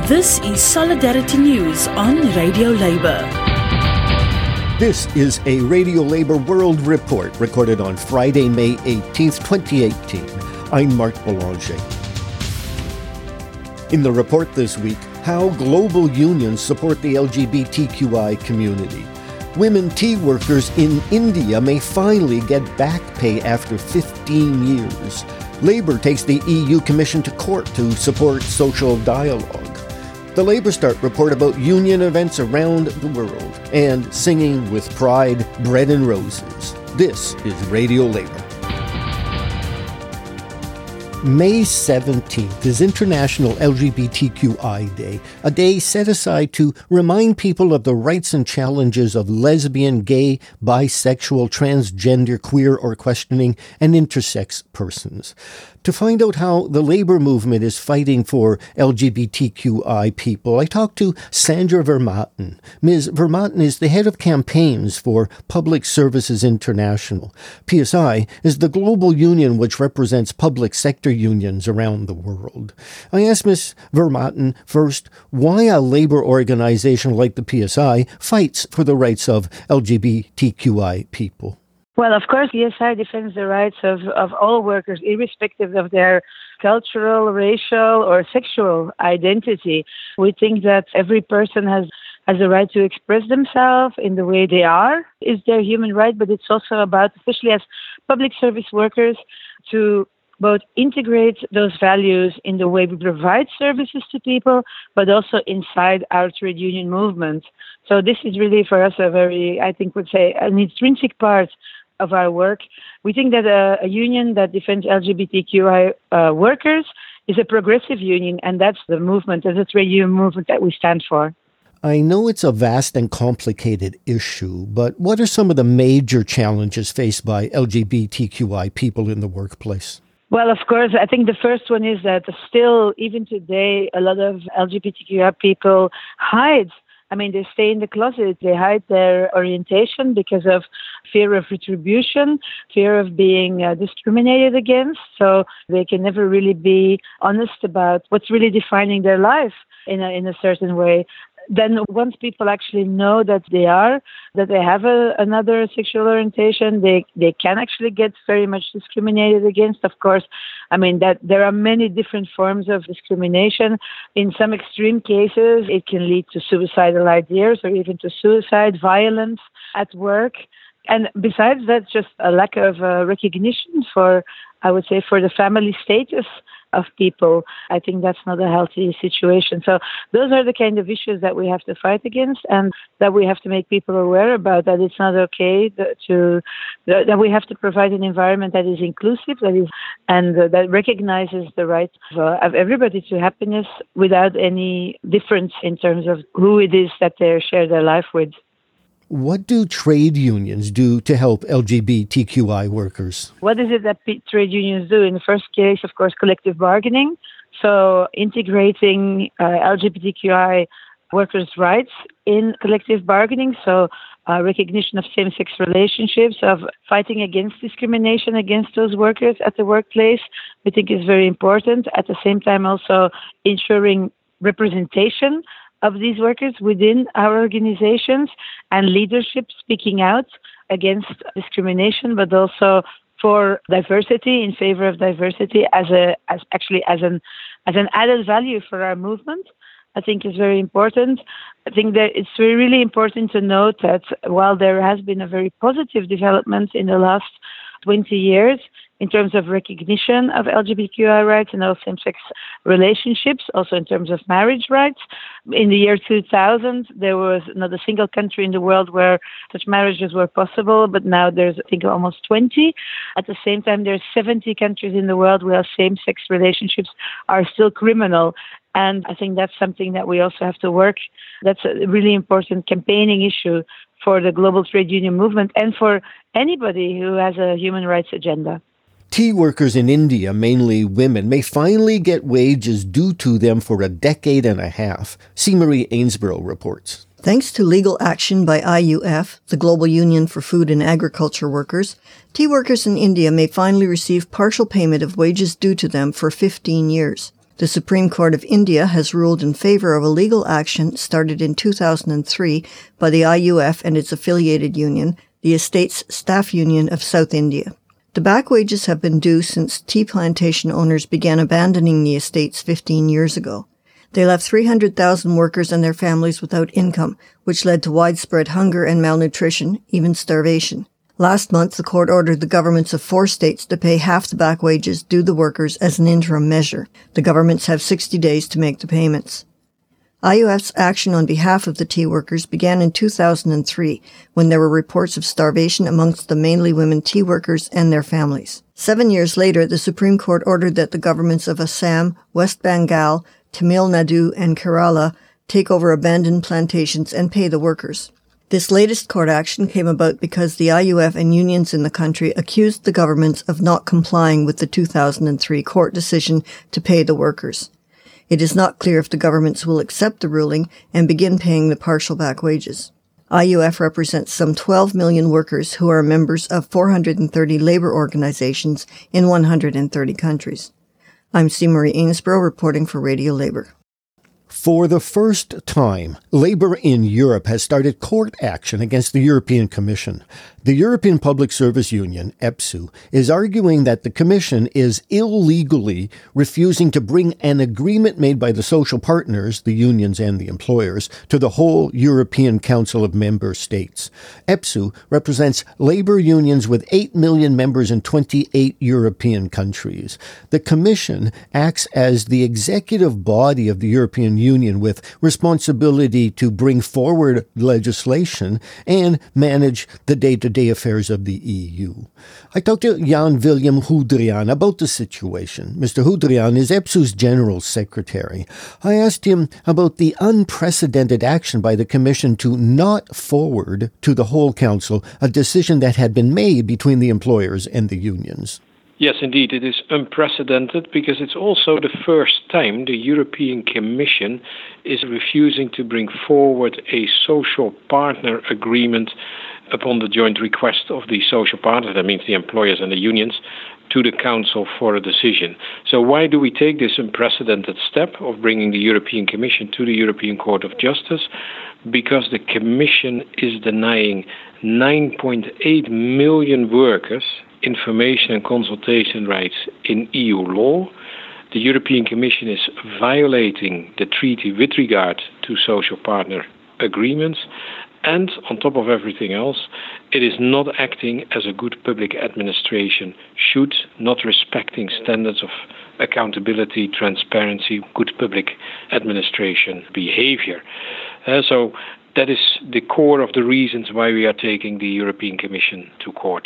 This is Solidarity News on Radio Labour. This is a Radio Labour World Report recorded on Friday, May 18th, 2018. I'm Mark Boulanger. In the report this week, how global unions support the LGBTQI community. Women tea workers in India may finally get back pay after 15 years. Labour takes the EU Commission to court to support social dialogue. The Labour Start report about union events around the world and singing with pride, bread and roses. This is Radio Labour. May 17th is International LGBTQI Day, a day set aside to remind people of the rights and challenges of lesbian, gay, bisexual, transgender, queer or questioning, and intersex persons. To find out how the labor movement is fighting for LGBTQI people, I talked to Sandra Vermaten. Ms. Vermaten is the head of campaigns for Public Services International. PSI is the global union which represents public sector unions around the world. I asked Ms. Vermaten first why a labor organization like the PSI fights for the rights of LGBTQI people. Well, of course, PSI defends the rights of all workers, irrespective of their cultural, racial, or sexual identity. We think that every person has a right to express themselves in the way they are. It's their human right, but it's also about, especially as public service workers, to both integrate those values in the way we provide services to people, but also inside our trade union movement. So this is really for us a very, I think would say, an intrinsic part of our work. We think that a union that defends LGBTQI workers is a progressive union, and that's the movement, that's the trade union movement that we stand for. I know it's a vast and complicated issue, but what are some of the major challenges faced by LGBTQI people in the workplace? Well, of course, I think the first one is that still, even today, a lot of LGBTQI people hide. They stay in the closet. They hide their orientation because of fear of retribution, fear of being discriminated against. So they can never really be honest about what's really defining their life in a certain way. Then once people actually know that they have another sexual orientation, they can actually get very much discriminated against. Of course, that there are many different forms of discrimination. In some extreme cases, it can lead to suicidal ideas or even to suicide, violence at work. And besides that, just a lack of recognition for the family status of people. I think that's not a healthy situation. So those are the kind of issues that we have to fight against, and that we have to make people aware about, that it's not okay that we have to provide an environment that is inclusive, that recognizes the right of everybody to happiness without any difference in terms of who it is that they share their life with. What do trade unions do to help LGBTQI workers? What is it that trade unions do? In the first case, of course, collective bargaining. So integrating LGBTQI workers' rights in collective bargaining. So recognition of same-sex relationships, of fighting against discrimination against those workers at the workplace, we think is very important. At the same time, also ensuring representation of these workers within our organizations, and leadership speaking out against discrimination, but also for diversity, in favor of diversity as an added value for our movement, I think is very important. I think that it's really important to note that while there has been a very positive development in the last 20 years in terms of recognition of LGBTQI rights and also same-sex relationships, also in terms of marriage rights. In the year 2000, there was not a single country in the world where such marriages were possible, but now there's, I think, almost 20. At the same time, there's 70 countries in the world where same-sex relationships are still criminal. And I think that's something that we also have to work. That's a really important campaigning issue for the global trade union movement and for anybody who has a human rights agenda. Tea workers in India, mainly women, may finally get wages due to them for a decade and a half. C. Marie Ainsborough reports. Thanks to legal action by IUF, the Global Union for Food and Agriculture Workers, tea workers in India may finally receive partial payment of wages due to them for 15 years. The Supreme Court of India has ruled in favor of a legal action started in 2003 by the IUF and its affiliated union, the Estates Staff Union of South India. The back wages have been due since tea plantation owners began abandoning the estates 15 years ago. They left 300,000 workers and their families without income, which led to widespread hunger and malnutrition, even starvation. Last month, the court ordered the governments of 4 states to pay half the back wages due the workers as an interim measure. The governments have 60 days to make the payments. IUF's action on behalf of the tea workers began in 2003, when there were reports of starvation amongst the mainly women tea workers and their families. 7 years later, the Supreme Court ordered that the governments of Assam, West Bengal, Tamil Nadu, and Kerala take over abandoned plantations and pay the workers. This latest court action came about because the IUF and unions in the country accused the governments of not complying with the 2003 court decision to pay the workers. It is not clear if the governments will accept the ruling and begin paying the partial back wages. IUF represents some 12 million workers who are members of 430 labor organizations in 130 countries. I'm C. Marie Ainsborough reporting for Radio Labour. For the first time, Labour in Europe has started court action against the European Commission. The European Public Service Union, EPSU, is arguing that the Commission is illegally refusing to bring an agreement made by the social partners, the unions and the employers, to the whole European Council of Member States. EPSU represents labour unions with 8 million members in 28 European countries. The Commission acts as the executive body of the European Union with responsibility to bring forward legislation and manage the day-to-day affairs of the EU. I talked to Jan-Willem Goedriaan about the situation. Mr. Goedriaan is EPSU's General Secretary. I asked him about the unprecedented action by the Commission to not forward to the whole Council a decision that had been made between the employers and the unions. Yes, indeed, it is unprecedented because it's also the first time the European Commission is refusing to bring forward a social partner agreement upon the joint request of the social partners, that means the employers and the unions, to the Council for a decision. So why do we take this unprecedented step of bringing the European Commission to the European Court of Justice? Because the Commission is denying 9.8 million workers information and consultation rights in EU law. The European Commission is violating the treaty with regard to social partner agreements. And on top of everything else, it is not acting as a good public administration should, not respecting standards of accountability, transparency, good public administration behavior. So that is the core of the reasons why we are taking the European Commission to court.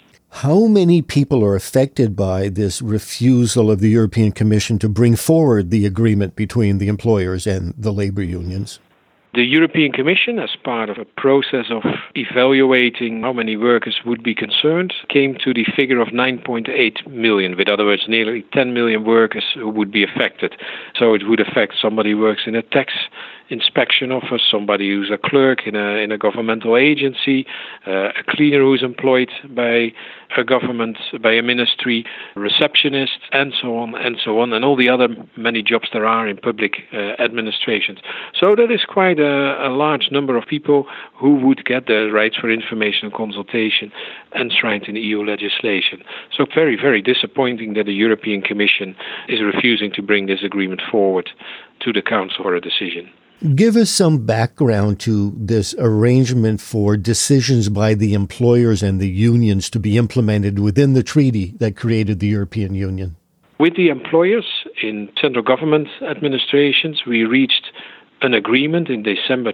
How many people are affected by this refusal of the European Commission to bring forward the agreement between the employers and the labor unions? The European Commission, as part of a process of evaluating how many workers would be concerned, came to the figure of 9.8 million. In other words, nearly 10 million workers who would be affected. So it would affect somebody who works in a tax inspection office, somebody who's a clerk in a governmental agency, a cleaner who's employed by a government, by a ministry, receptionist, and so on, and all the other many jobs there are in public administrations. So that is quite a large number of people who would get the rights for information and consultation enshrined in EU legislation. So very, very disappointing that the European Commission is refusing to bring this agreement forward to the Council for a decision. Give us some background to this arrangement for decisions by the employers and the unions to be implemented within the treaty that created the European Union. With the employers in central government administrations, we reached an agreement in December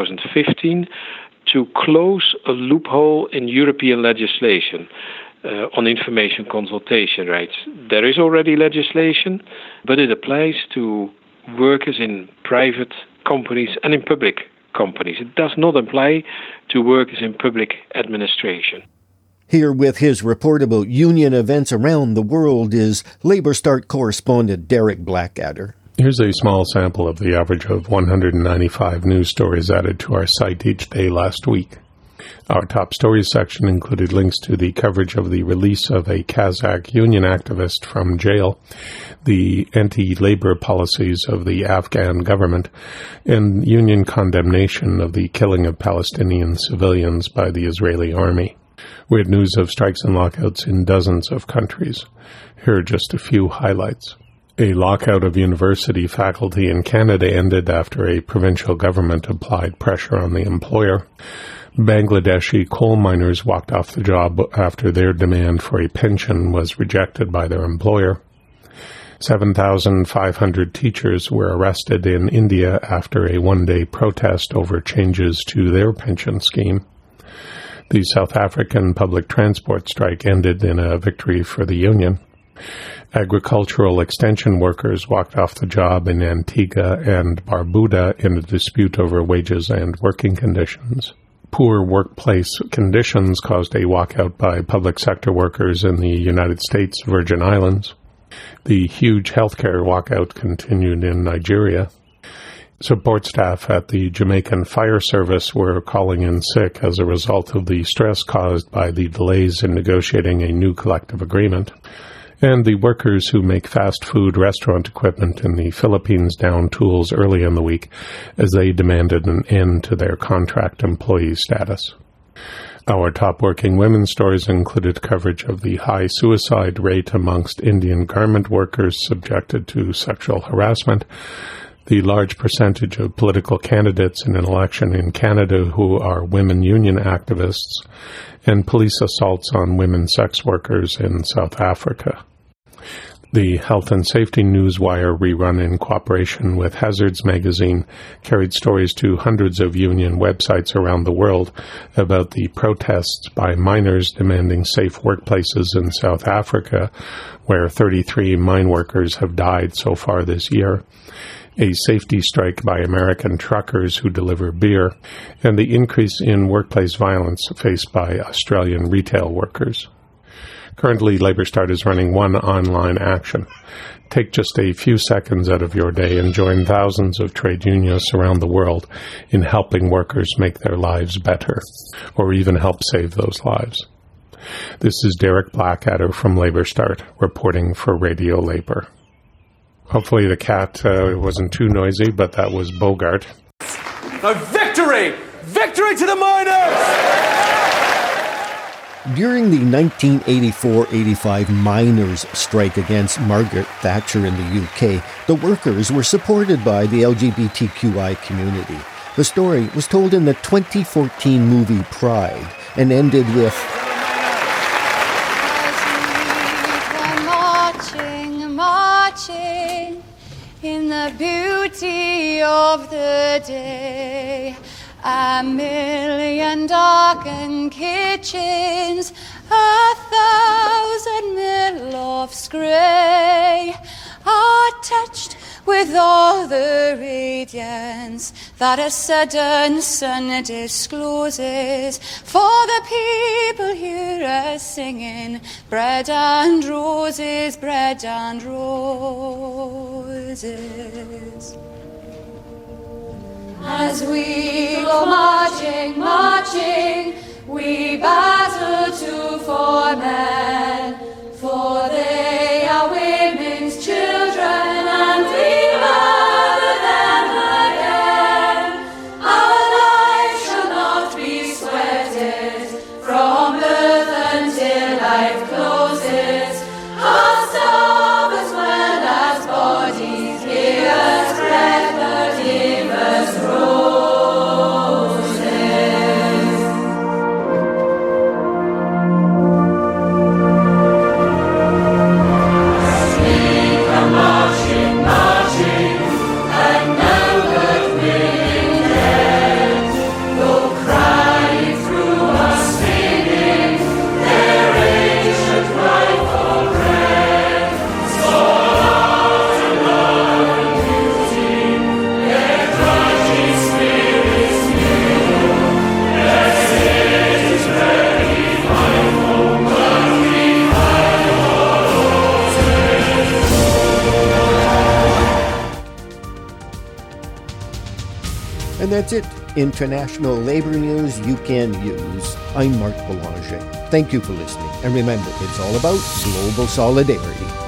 2015 to close a loophole in European legislation on information consultation rights. There is already legislation, but it applies to workers in private companies and in public companies. It does not apply to workers in public administration. Here with his report about union events around the world is Labour Start correspondent Derek Blackadder. Here's a small sample of the average of 195 news stories added to our site each day last week. Our top stories section included links to the coverage of the release of a Kazakh union activist from jail, the anti-labor policies of the Afghan government, and union condemnation of the killing of Palestinian civilians by the Israeli army. We had news of strikes and lockouts in dozens of countries. Here are just a few highlights. A lockout of university faculty in Canada ended after a provincial government applied pressure on the employer. Bangladeshi coal miners walked off the job after their demand for a pension was rejected by their employer. 7,500 teachers were arrested in India after a one-day protest over changes to their pension scheme. The South African public transport strike ended in a victory for the union. Agricultural extension workers walked off the job in Antigua and Barbuda in a dispute over wages and working conditions. Poor workplace conditions caused a walkout by public sector workers in the United States Virgin Islands. The huge healthcare walkout continued in Nigeria. Support staff at the Jamaican Fire Service were calling in sick as a result of the stress caused by the delays in negotiating a new collective agreement. And the workers who make fast food restaurant equipment in the Philippines downed tools early in the week as they demanded an end to their contract employee status. Our top working women's stories included coverage of the high suicide rate amongst Indian garment workers subjected to sexual harassment, the large percentage of political candidates in an election in Canada who are women union activists, and police assaults on women sex workers in South Africa. The Health and Safety Newswire rerun in cooperation with Hazards magazine carried stories to hundreds of union websites around the world about the protests by miners demanding safe workplaces in South Africa, where 33 mine workers have died so far this year, a safety strike by American truckers who deliver beer, and the increase in workplace violence faced by Australian retail workers. Currently, Labour Start is running one online action. Take just a few seconds out of your day and join thousands of trade unionists around the world in helping workers make their lives better, or even help save those lives. This is Derek Blackadder from Labour Start, reporting for Radio Labour. Hopefully the cat wasn't too noisy, but that was Bogart. Now victory! Victory to the miners! During the 1984-85 miners' strike against Margaret Thatcher in the UK, the workers were supported by the LGBTQI community. The story was told in the 2014 movie Pride and ended with... Marching in the beauty of the day. 1,000,000 darkened kitchens, 1,000 mil lofts grey, are touched with all the radiance that a sudden sun discloses. For the people hear us singing, bread and roses, bread and roses. As we go marching, marching, we battle to for men, for they are women's children, and we mother them again. Our lives shall not be sweated, from birth until life closes. Our starve as well as bodies, give us breath, but give us And that's it international labor news you can use. I'm Mark Boulanger. Thank you for listening. And remember, it's all about global solidarity.